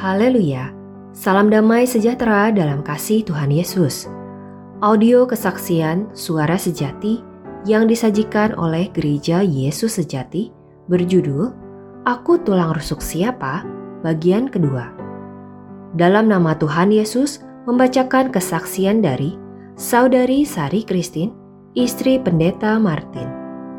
Haleluya, salam damai sejahtera dalam kasih Tuhan Yesus. Audio kesaksian Suara Sejati yang disajikan oleh Gereja Yesus Sejati berjudul Aku Tulang Rusuk Siapa? Bagian kedua. Dalam nama Tuhan Yesus membacakan kesaksian dari Saudari Sari Christine, istri Pendeta Martin.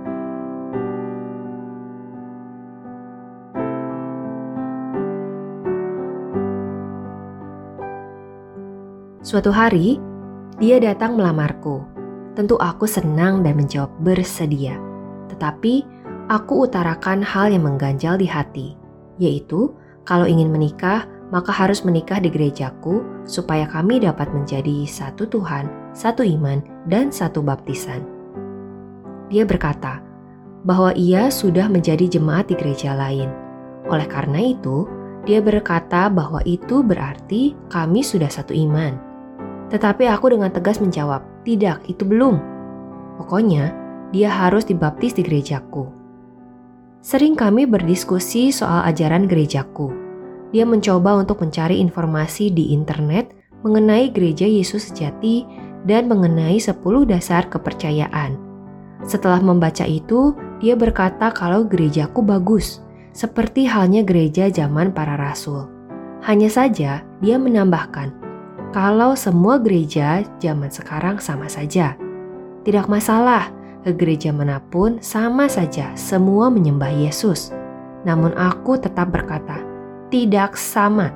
Suatu hari, dia datang melamarku. Tentu aku senang dan menjawab bersedia. Tetapi, aku utarakan hal yang mengganjal di hati, yaitu kalau ingin menikah, maka harus menikah di gerejaku supaya kami dapat menjadi satu Tuhan, satu iman, dan satu baptisan. Dia berkata bahwa ia sudah menjadi jemaat di gereja lain. Oleh karena itu, dia berkata bahwa itu berarti kami sudah satu iman. Tetapi aku dengan tegas menjawab, tidak, itu belum. Pokoknya, dia harus dibaptis di gerejaku. Sering kami berdiskusi soal ajaran gerejaku. Dia mencoba untuk mencari informasi di internet mengenai gereja Yesus Sejati dan mengenai 10 dasar kepercayaan. Setelah membaca itu, dia berkata kalau gerejaku bagus, seperti halnya gereja zaman para rasul. Hanya saja, dia menambahkan, kalau semua gereja zaman sekarang sama saja. Tidak masalah, ke gereja manapun sama saja, semua menyembah Yesus. Namun aku tetap berkata, tidak sama.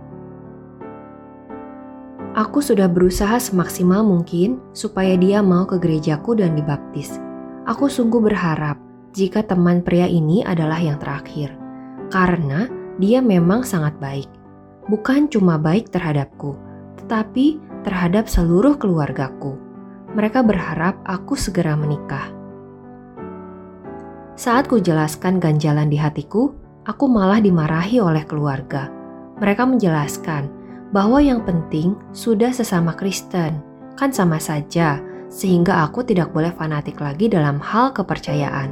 Aku sudah berusaha semaksimal mungkin supaya dia mau ke gerejaku dan dibaptis. Aku sungguh berharap jika teman pria ini adalah yang terakhir, karena dia memang sangat baik. Bukan cuma baik terhadapku, tetapi terhadap seluruh keluargaku. Mereka berharap aku segera menikah. Saat ku jelaskan ganjalan di hatiku, aku malah dimarahi oleh keluarga. Mereka menjelaskan bahwa yang penting sudah sesama Kristen, kan sama saja, sehingga aku tidak boleh fanatik lagi dalam hal kepercayaan.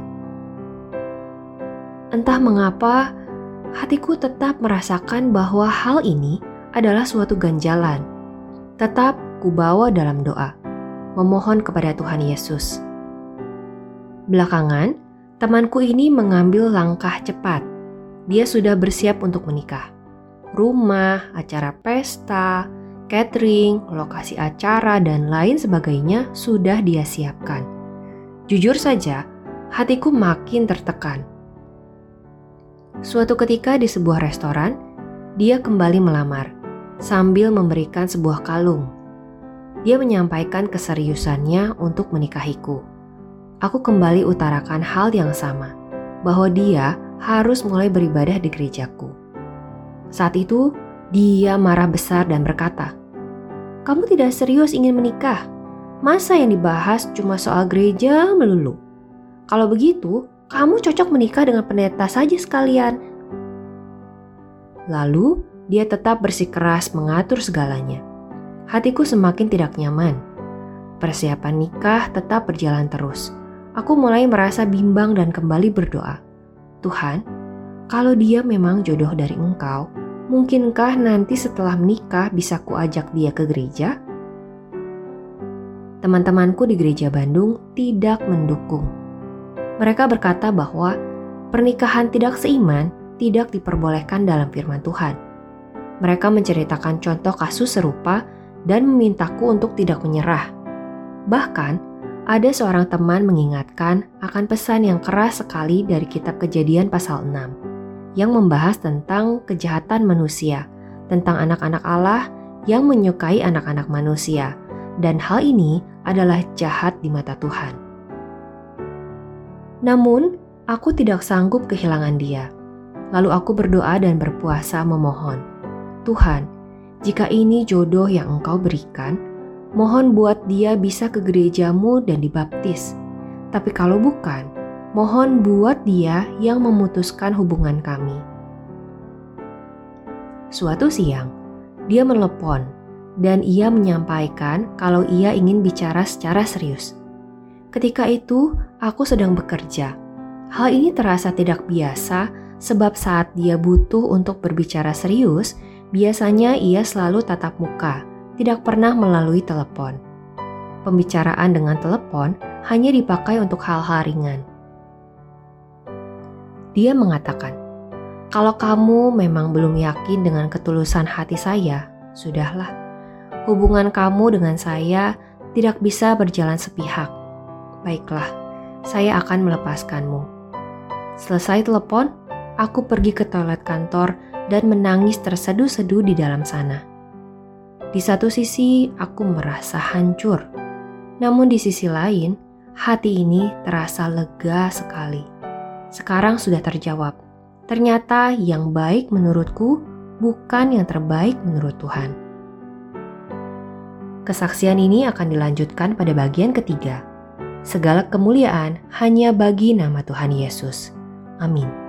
Entah mengapa, hatiku tetap merasakan bahwa hal ini adalah suatu ganjalan. Tetap kubawa dalam doa, memohon kepada Tuhan Yesus. Belakangan, temanku ini mengambil langkah cepat. Dia sudah bersiap untuk menikah. Rumah, acara pesta, catering, lokasi acara, dan lain sebagainya sudah dia siapkan. Jujur saja, hatiku makin tertekan. Suatu ketika di sebuah restoran, dia kembali melamar sambil memberikan sebuah kalung. Dia menyampaikan keseriusannya untuk menikahiku. Aku kembali utarakan hal yang sama, bahwa dia harus mulai beribadah di gerejaku. Saat itu, dia marah besar dan berkata, "Kamu tidak serius ingin menikah? Masa yang dibahas cuma soal gereja melulu? Kalau begitu, kamu cocok menikah dengan pendeta saja sekalian." Lalu, dia tetap bersikeras mengatur segalanya. Hatiku semakin tidak nyaman. Persiapan nikah tetap berjalan terus. Aku mulai merasa bimbang dan kembali berdoa. Tuhan, kalau dia memang jodoh dari Engkau, mungkinkah nanti setelah menikah bisa kuajak dia ke gereja? Teman-temanku di gereja Bandung tidak mendukung. Mereka berkata bahwa pernikahan tidak seiman tidak diperbolehkan dalam firman Tuhan. Mereka menceritakan contoh kasus serupa dan memintaku untuk tidak menyerah. Bahkan, ada seorang teman mengingatkan akan pesan yang keras sekali dari kitab Kejadian pasal 6 yang membahas tentang kejahatan manusia, tentang anak-anak Allah yang menyukai anak-anak manusia, dan hal ini adalah jahat di mata Tuhan. Namun, aku tidak sanggup kehilangan dia. Lalu aku berdoa dan berpuasa memohon, Tuhan, jika ini jodoh yang Engkau berikan, mohon buat dia bisa ke gerejamu dan dibaptis. Tapi kalau bukan, mohon buat dia yang memutuskan hubungan kami. Suatu siang, dia menelepon dan ia menyampaikan kalau ia ingin bicara secara serius. Ketika itu, aku sedang bekerja. Hal ini terasa tidak biasa sebab saat dia butuh untuk berbicara serius, Biasanya ia selalu tatap muka, tidak pernah melalui telepon. Pembicaraan dengan telepon hanya dipakai untuk hal-hal ringan. Dia mengatakan, "Kalau kamu memang belum yakin dengan ketulusan hati saya, sudahlah. Hubungan kamu dengan saya tidak bisa berjalan sepihak. Baiklah, saya akan melepaskanmu." Selesai telepon, aku pergi ke toilet kantor dan menangis terseduh-seduh di dalam sana. Di satu sisi, aku merasa hancur. Namun di sisi lain, hati ini terasa lega sekali. Sekarang sudah terjawab. Ternyata yang baik menurutku bukan yang terbaik menurut Tuhan. Kesaksian ini akan dilanjutkan pada bagian ketiga. Segala kemuliaan hanya bagi nama Tuhan Yesus. Amin.